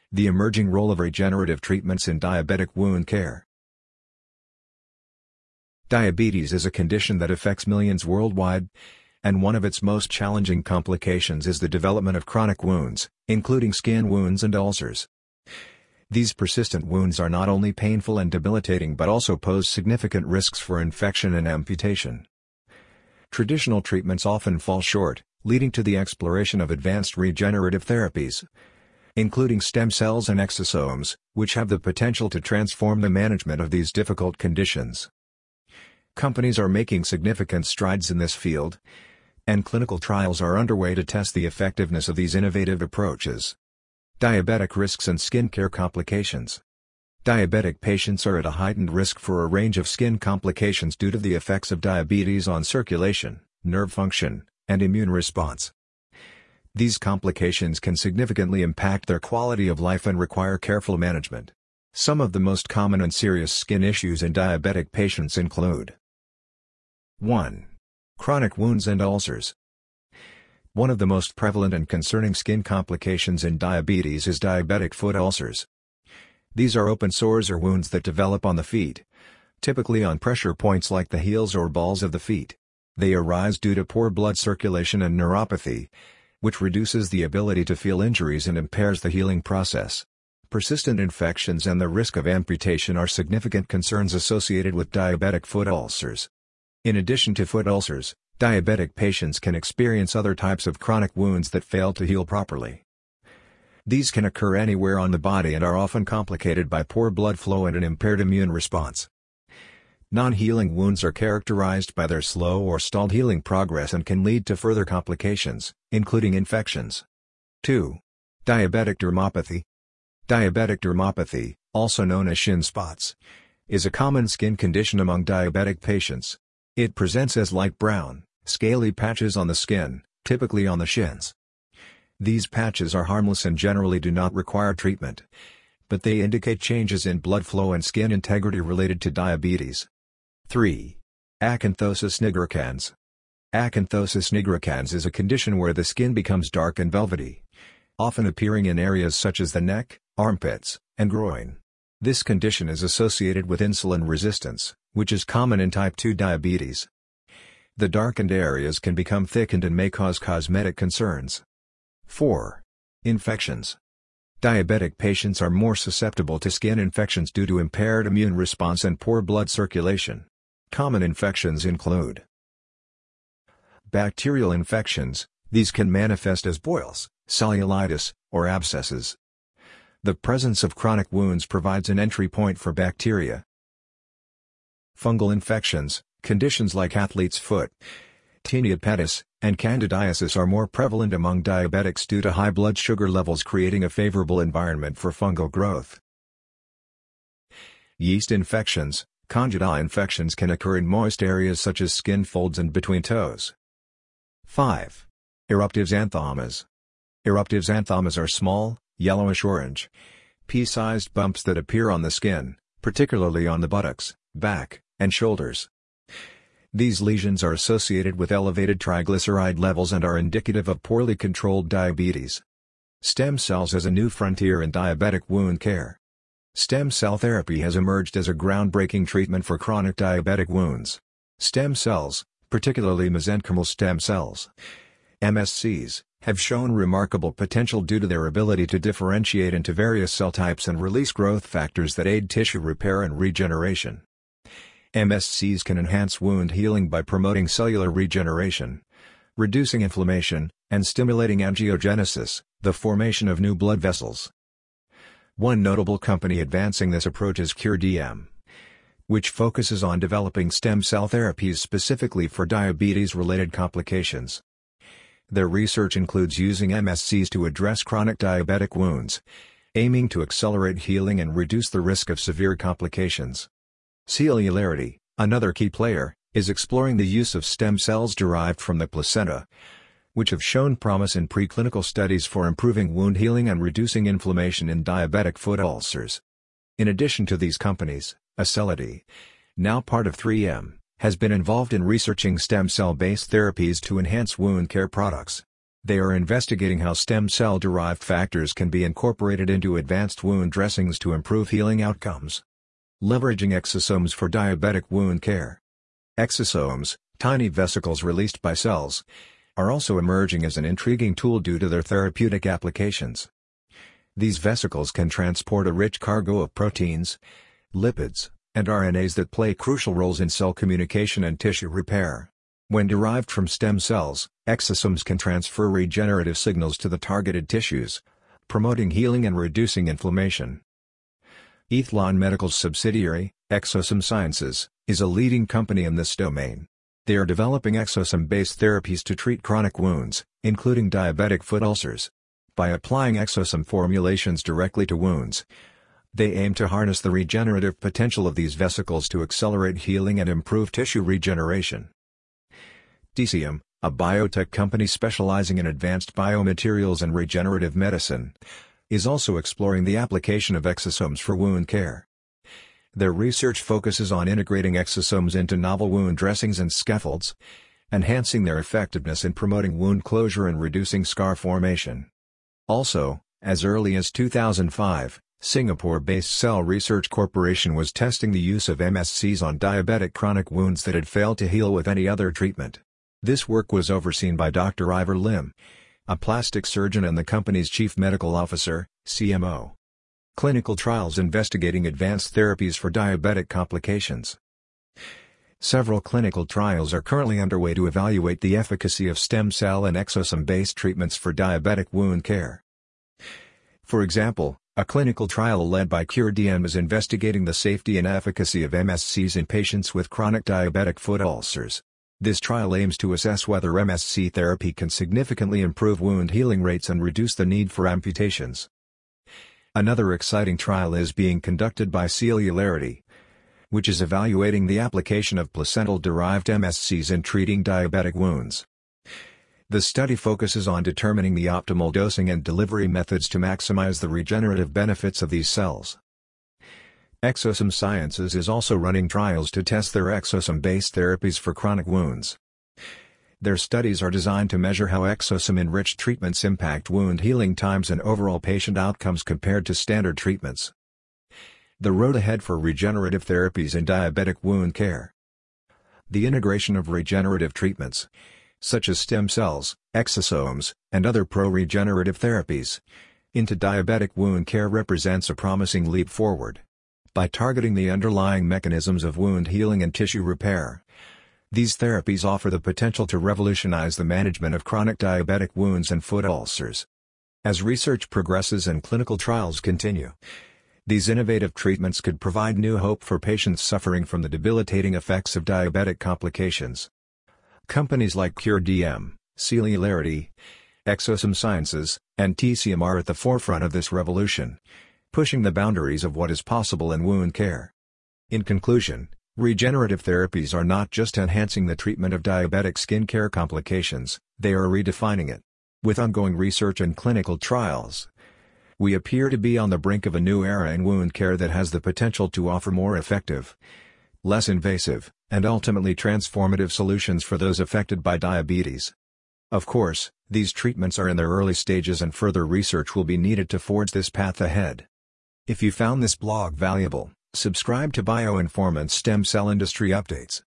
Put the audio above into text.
The emerging role of regenerative treatments in diabetic wound care. Diabetes is a condition that affects millions worldwide, and one of its most challenging complications is the development of chronic wounds, including skin wounds and ulcers. These persistent wounds are not only painful and debilitating but also pose significant risks for infection and amputation. Traditional treatments often fall short, leading to the exploration of advanced regenerative therapies, including stem cells and exosomes, which have the potential to transform the management of these difficult conditions. Companies are making significant strides in this field, and clinical trials are underway to test the effectiveness of these innovative approaches. Diabetic risks and skin care complications. Diabetic patients are at a heightened risk for a range of skin complications due to the effects of diabetes on circulation, nerve function, and immune response. These complications can significantly impact their quality of life and require careful management. Some of the most common and serious skin issues in diabetic patients include: 1. Chronic wounds and ulcers. One of the most prevalent and concerning skin complications in diabetes is diabetic foot ulcers. These are open sores or wounds that develop on the feet, typically on pressure points like the heels or balls of the feet. They arise due to poor blood circulation and neuropathy, which reduces the ability to feel injuries and impairs the healing process. Persistent infections and the risk of amputation are significant concerns associated with diabetic foot ulcers. In addition to foot ulcers, diabetic patients can experience other types of chronic wounds that fail to heal properly. These can occur anywhere on the body and are often complicated by poor blood flow and an impaired immune response. Non-healing wounds are characterized by their slow or stalled healing progress and can lead to further complications, including infections. 2. Diabetic dermopathy. Diabetic dermopathy, also known as shin spots, is a common skin condition among diabetic patients. It presents as light brown, scaly patches on the skin, typically on the shins. These patches are harmless and generally do not require treatment, but they indicate changes in blood flow and skin integrity related to diabetes. 3. Acanthosis nigricans. Acanthosis nigricans is a condition where the skin becomes dark and velvety, often appearing in areas such as the neck, armpits, and groin. This condition is associated with insulin resistance, which is common in type 2 diabetes. The darkened areas can become thickened and may cause cosmetic concerns. 4. Infections. Diabetic patients are more susceptible to skin infections due to impaired immune response and poor blood circulation. Common infections include bacterial infections. These can manifest as boils, cellulitis, or abscesses. The presence of chronic wounds provides an entry point for bacteria. Fungal infections. Conditions like athlete's foot, tinea pedis, and candidiasis are more prevalent among diabetics due to high blood sugar levels, creating a favorable environment for fungal growth. Yeast infections. Candida infections can occur in moist areas such as skin folds and between toes. 5. Eruptive xanthomas. Eruptive xanthomas are small, yellowish-orange, pea-sized bumps that appear on the skin, particularly on the buttocks, back, and shoulders. These lesions are associated with elevated triglyceride levels and are indicative of poorly controlled diabetes. Stem cells as a new frontier in diabetic wound care. Stem cell therapy has emerged as a groundbreaking treatment for chronic diabetic wounds. Stem cells, particularly mesenchymal stem cells, MSCs, have shown remarkable potential due to their ability to differentiate into various cell types and release growth factors that aid tissue repair and regeneration. MSCs can enhance wound healing by promoting cellular regeneration, reducing inflammation, and stimulating angiogenesis, the formation of new blood vessels. One notable company advancing this approach is CureDM, which focuses on developing stem cell therapies specifically for diabetes-related complications. Their research includes using MSCs to address chronic diabetic wounds, aiming to accelerate healing and reduce the risk of severe complications. Celularity, another key player, is exploring the use of stem cells derived from the placenta, which have shown promise in preclinical studies for improving wound healing and reducing inflammation in diabetic foot ulcers. In addition to these companies, Acelity, now part of 3M, has been involved in researching stem cell-based therapies to enhance wound care products. They are investigating how stem cell-derived factors can be incorporated into advanced wound dressings to improve healing outcomes. Leveraging exosomes for diabetic wound care. Exosomes, tiny vesicles released by cells, are also emerging as an intriguing tool due to their therapeutic applications. These vesicles can transport a rich cargo of proteins, lipids, and RNAs that play crucial roles in cell communication and tissue repair. When derived from stem cells, exosomes can transfer regenerative signals to the targeted tissues, promoting healing and reducing inflammation. Aethlon Medical's subsidiary, Exosome Sciences, is a leading company in this domain. They are developing exosome-based therapies to treat chronic wounds, including diabetic foot ulcers. By applying exosome formulations directly to wounds, they aim to harness the regenerative potential of these vesicles to accelerate healing and improve tissue regeneration. TCM, a biotech company specializing in advanced biomaterials and regenerative medicine, is also exploring the application of exosomes for wound care. Their research focuses on integrating exosomes into novel wound dressings and scaffolds, enhancing their effectiveness in promoting wound closure and reducing scar formation. Also, as early as 2005, Singapore-based Cell Research Corporation was testing the use of MSCs on diabetic chronic wounds that had failed to heal with any other treatment. This work was overseen by Dr. Ivor Lim, a plastic surgeon and the company's chief medical officer, CMO. Clinical trials investigating advanced therapies for diabetic complications. Several clinical trials are currently underway to evaluate the efficacy of stem cell and exosome-based treatments for diabetic wound care. For example, a clinical trial led by CureDM is investigating the safety and efficacy of MSCs in patients with chronic diabetic foot ulcers. This trial aims to assess whether MSC therapy can significantly improve wound healing rates and reduce the need for amputations. Another exciting trial is being conducted by Celularity, which is evaluating the application of placental-derived MSCs in treating diabetic wounds. The study focuses on determining the optimal dosing and delivery methods to maximize the regenerative benefits of these cells. Exosome Sciences is also running trials to test their exosome-based therapies for chronic wounds. Their studies are designed to measure how exosome-enriched treatments impact wound healing times and overall patient outcomes compared to standard treatments. The road ahead for regenerative therapies in diabetic wound care. The integration of regenerative treatments, such as stem cells, exosomes, and other pro-regenerative therapies, into diabetic wound care represents a promising leap forward. By targeting the underlying mechanisms of wound healing and tissue repair, these therapies offer the potential to revolutionize the management of chronic diabetic wounds and foot ulcers. As research progresses and clinical trials continue, these innovative treatments could provide new hope for patients suffering from the debilitating effects of diabetic complications. Companies like CureDM, Celularity, Exosome Sciences, and TCM are at the forefront of this revolution, pushing the boundaries of what is possible in wound care. In conclusion, regenerative therapies are not just enhancing the treatment of diabetic skin care complications, they are redefining it. With ongoing research and clinical trials, we appear to be on the brink of a new era in wound care that has the potential to offer more effective, less invasive, and ultimately transformative solutions for those affected by diabetes. Of course, these treatments are in their early stages and further research will be needed to forge this path ahead. If you found this blog valuable, subscribe to BioInformant's Stem Cell Industry Updates.